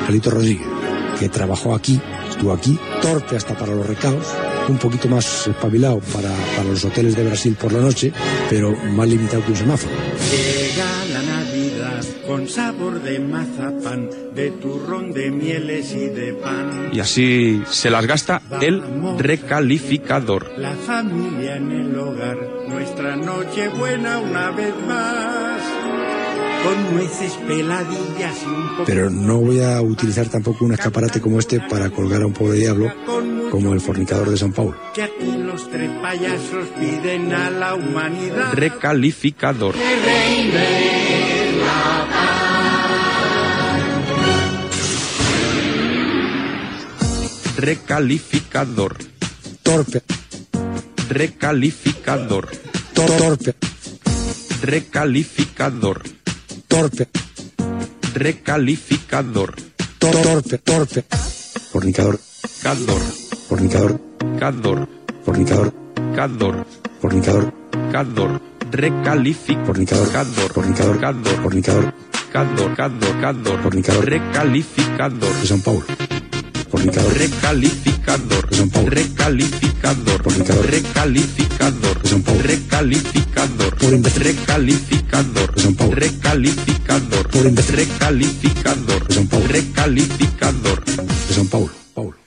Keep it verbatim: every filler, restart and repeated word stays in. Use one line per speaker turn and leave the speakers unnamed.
Angelito Rodríguez, que trabajó aquí, estuvo aquí, torpe hasta para los recados, un poquito más espabilado para, para los hoteles de Brasil por la noche, pero más limitado que un semáforo.
Llega la Navidad con sabor de mazapán, de turrón, de mieles y de pan.
Y así se las gasta el recalificador.
La familia en el hogar, nuestra noche buena una vez más. Con nueces peladillas y un poco...
Pero no voy a utilizar tampoco un escaparate como este para colgar a un pobre diablo como el fornicador de San Paulo.
Que aquí los tres payasos piden a la humanidad.
Recalificador.
Que reine la paz.
Recalificador.
Torpe.
Recalificador.
Torpe.
Recalificador.
Torpe.
Recalificador.
Torpe. Torpe. Fornicador.
Cador.
Fornicador.
Cador.
Fornicador.
Cador.
Fornicador.
Cador. Recalificador.
Fornicador.
Cador.
Fornicador.
Cador.
Fornicador.
Cador. Cador. Cador.
Fornicador.
Recalificador.
De San Paulo. Fornicador.
Recalificador.
De San Paulo.
Recalificador.
Fornicador.
Recalificador.
De San Paulo.
Recalificador.
Por imbécil.
Recalificador.
De San Paulo.
Recalificador.
Por imbécil.
Recalificador.
De San Paulo.
Recalificador.
De San Paulo. Paulo.